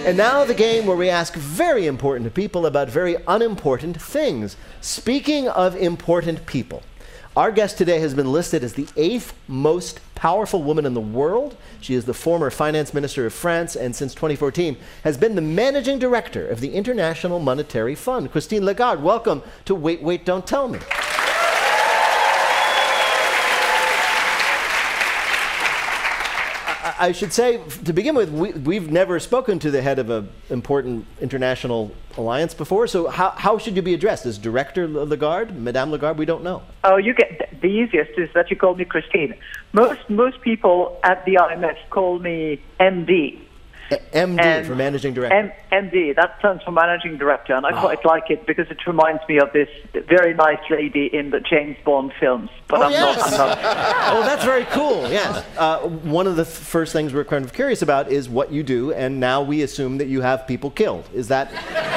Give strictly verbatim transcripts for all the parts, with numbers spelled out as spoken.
And now the game where we ask very important people about very unimportant things. Speaking of important people, our guest today has been listed as the eighth most powerful woman in the world. She is the former finance minister of France and since twenty fourteen has been the managing director of the International Monetary Fund. Christine Lagarde, welcome to Wait, Wait, Don't Tell Me. I should say, to begin with, we, we've never spoken to the head of an important international alliance before, so how, how should you be addressed? As Director Lagarde, Madame Lagarde? We don't know. Oh, you get the easiest is that you call me Christine. Most most people at the I M F call me M D. M D and for Managing Director. M- MD, that stands for Managing Director, and I oh. quite like it because it reminds me of this very nice lady in the James Bond films. But oh, I'm, yes. not, I'm not. Oh, that's very cool, yes. Uh, one of the th- first things we're kind of curious about is what you do, and now we assume that you have people killed. Is that...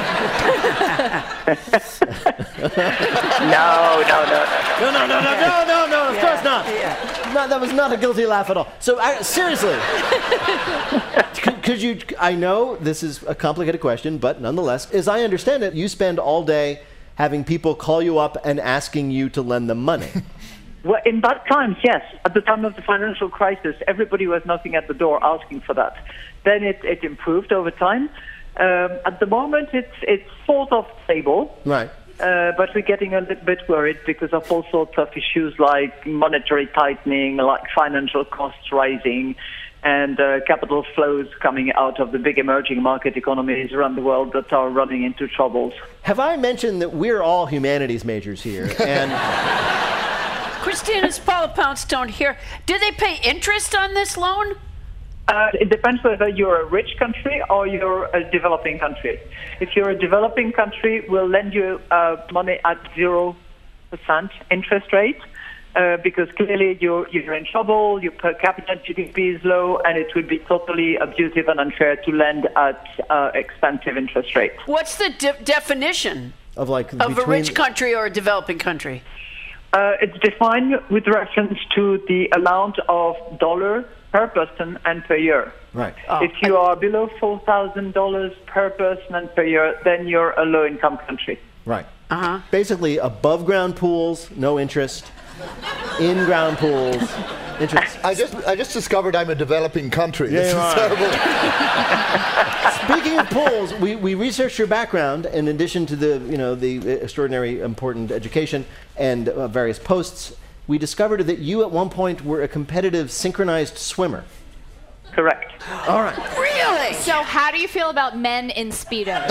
no, no, no, no, no, no, no, no, no, no, of yeah. course not. Yeah. No, that was not a guilty laugh at all. So, I, seriously, could, could you, I know this is a complicated question, but nonetheless, as I understand it, you spend all day having people call you up and asking you to lend them money. Well, in bad times, yes. At the time of the financial crisis, everybody was knocking at the door asking for that. Then it, it improved over time. Um, at the moment, it's it's sort of stable. Right. Uh, but we're getting a little bit worried because of all sorts of issues like monetary tightening, like financial costs rising, and uh, capital flows coming out of the big emerging market economies around the world that are running into troubles. Have I mentioned that we're all humanities majors here? And Christine, it's Paula Poundstone here. Do they pay interest on this loan? Uh, it depends whether you're a rich country or you're a developing country. If you're a developing country, we'll lend you uh, money at zero percent interest rate uh, because clearly you're, you're in trouble, your per capita G D P is low, and it would be totally abusive and unfair to lend at uh, expensive interest rates. What's the de- definition of, like, of a rich country or a developing country? Uh, it's defined with reference to the amount of dollar per person and per year. Right. Oh. If you are below four thousand dollars per person and per year, then you're a low-income country. Right. Uh-huh. Basically, above-ground pools, no interest. In-ground pools, interest. I just I just discovered I'm a developing country. Yeah, this is terrible. Speaking of pools, we, we researched your background in addition to the you know the extraordinary important education and uh, various posts. We discovered that you at one point were a competitive synchronized swimmer. Correct. All right. Really? So how do you feel about men in Speedos?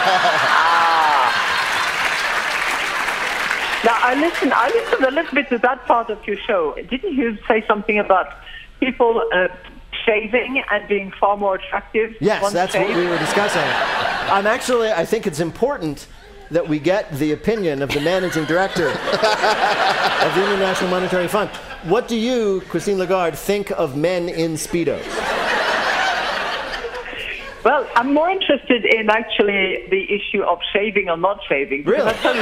Now, I listened, I listened a little bit to that part of your show. Didn't you say something about people uh, shaving and being far more attractive? Yes, that's shave? what we were discussing. I'm actually, I think it's important that we get the opinion of the managing director of the International Monetary Fund. What do you, Christine Lagarde, think of men in Speedos? Well, I'm more interested in actually the issue of shaving or not shaving. Because Really? I'll tell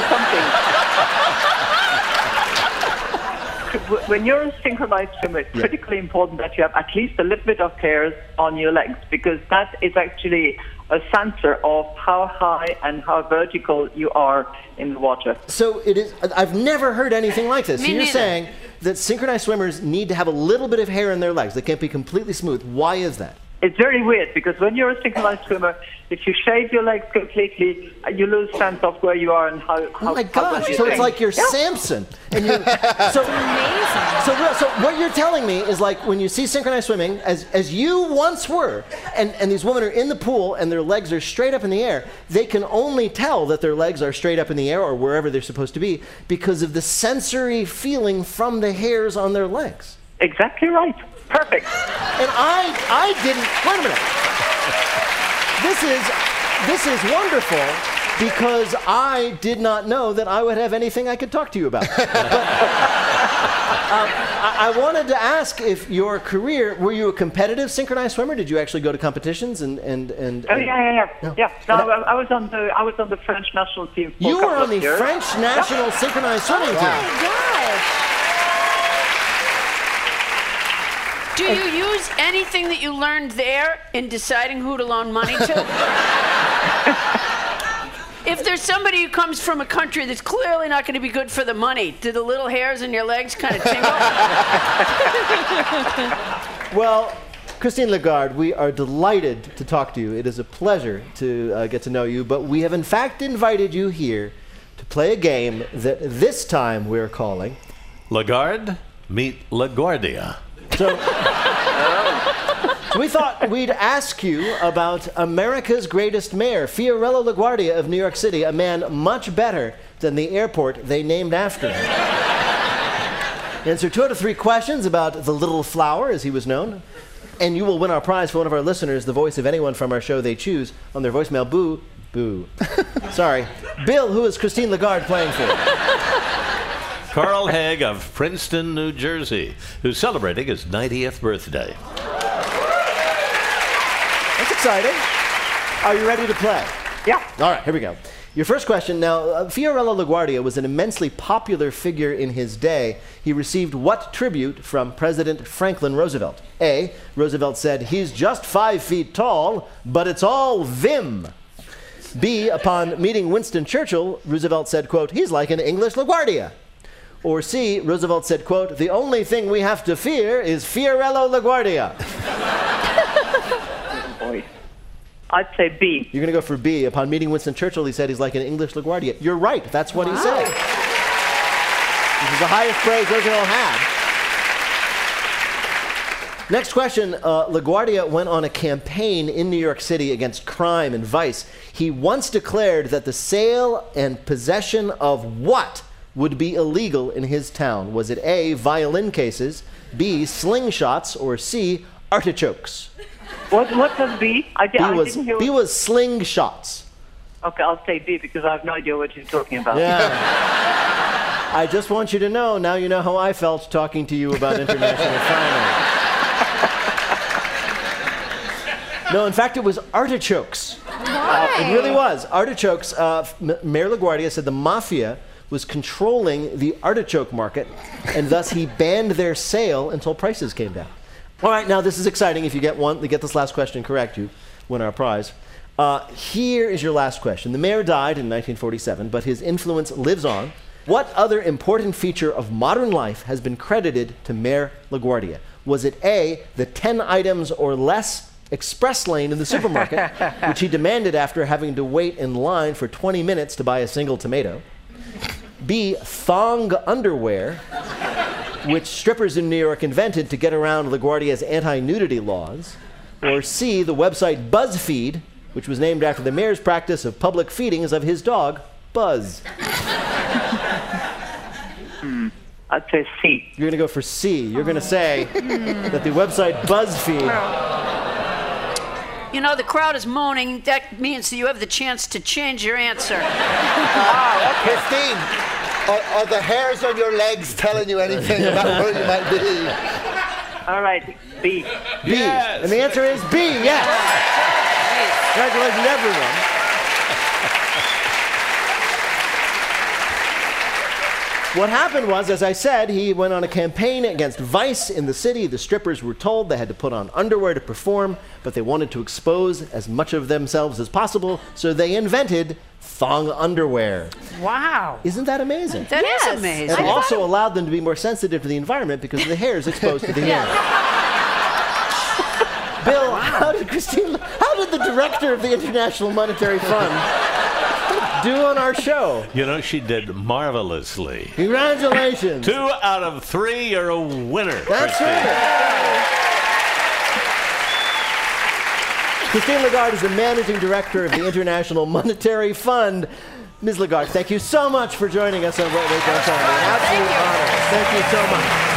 you something. When you're a synchronized swimmer, it's Yeah. critically important that you have at least a little bit of hairs on your legs, because that is actually a sensor of how high and how vertical you are in the water. So it is. I've never heard anything like this. Me so you're neither. saying that synchronized swimmers need to have a little bit of hair in their legs. They can't be completely smooth. Why is that? It's very weird because when you're a synchronized swimmer, if you shave your legs completely, uh, you lose sense of where you are and how. how Oh my how gosh! good So you're it's like you're Yeah. Samson, and you. So Amazing. So, real- so what you're telling me is like when you see synchronized swimming, as as you once were, and, and these women are in the pool and their legs are straight up in the air, they can only tell that their legs are straight up in the air or wherever they're supposed to be because of the sensory feeling from the hairs on their legs. Exactly right. Perfect. And I I didn't. Wait a minute. This is this is wonderful because I did not know that I would have anything I could talk to you about. But, um, I, I wanted to ask if your career, were you a competitive synchronized swimmer? Did you actually go to competitions and and and? Oh yeah, yeah, yeah. No. Yeah. No, I, I was on the I was on the French national team. For You a were couple on of the years. French national synchronized swimming team. Oh my gosh. Do you use use anything that you learned there in deciding who to loan money to? If there's somebody who comes from a country that's clearly not going to be good for the money, do the little hairs in your legs kind of tingle? Well, Christine Lagarde, we are delighted to talk to you. It is a pleasure to uh, get to know you, but we have in fact invited you here to play a game that this time we're calling Lagarde meet LaGuardia. So, so we thought we'd ask you about America's greatest mayor, Fiorello LaGuardia of New York City, a man much better than the airport they named after him. Answer two out of three questions about the little flower, as he was known, and you will win our prize for one of our listeners, the voice of anyone from our show they choose, on their voicemail. Boo. Boo. Sorry. Bill, who is Christine Lagarde playing for? Carl Haig of Princeton, New Jersey, who's celebrating his ninetieth birthday. That's exciting. Are you ready to play? Yeah. All right, here we go. Your first question. Now, uh, Fiorello LaGuardia was an immensely popular figure in his day. He received what tribute from President Franklin Roosevelt? A, Roosevelt said, "He's just five feet tall, but it's all vim." B, upon meeting Winston Churchill, Roosevelt said, quote, "He's like an English LaGuardia." Or C, Roosevelt said, quote, "The only thing we have to fear is Fiorello LaGuardia." Boy. I'd say B. You're going to go for B. Upon meeting Winston Churchill, he said he's like an English LaGuardia. You're right. That's what he said. This is the highest praise Roosevelt had. Next question. Uh, LaGuardia went on a campaign in New York City against crime and vice. He once declared that the sale and possession of what would be illegal in his town? Was it A, violin cases, B, slingshots, or C, artichokes? What, what was B? I, di- B I was, didn't hear. B was slingshots. Okay, I'll say B because I have no idea what you're talking about. Yeah. I just want you to know, now you know how I felt talking to you about international finance. No, in fact, it was artichokes. Why? It really was. Artichokes, uh, M- Mayor LaGuardia said the mafia was controlling the artichoke market, and thus he banned their sale until prices came down. All right, now this is exciting. If you get one, to get this last question correct, you win our prize. Uh, here is your last question. The mayor died in nineteen forty-seven, but his influence lives on. What other important feature of modern life has been credited to Mayor LaGuardia? Was it A, the ten items or less express lane in the supermarket, which he demanded after having to wait in line for twenty minutes to buy a single tomato? B, thong underwear, which strippers in New York invented to get around LaGuardia's anti-nudity laws? Or C, the website BuzzFeed, which was named after the mayor's practice of public feedings of his dog, Buzz? Hmm. I'd say C. You're going to go for C. You're going to say that the website BuzzFeed... You know, the crowd is moaning. That means that you have the chance to change your answer. Christine, are, are the hairs on your legs telling you anything about where you might be? All right, B. B. Yes. And the answer is B, yes. Congratulations, everyone. What happened was, as I said, he went on a campaign against vice in the city. The strippers were told they had to put on underwear to perform, but they wanted to expose as much of themselves as possible, so they invented thong underwear. Wow. Isn't that amazing? That Yes. is And amazing. it also allowed them to be more sensitive to the environment because of the hairs exposed to the air. Bill, how did Christine, how did the director of the International Monetary Fund do on our show? You know, she did marvelously. Congratulations. Two out of three, you're a winner. That's Christine. right. Christine Lagarde is the managing director of the International Monetary Fund. Miz Lagarde, thank you so much for joining us on What We're Going to Tell You. An absolute honor. Thank you so much.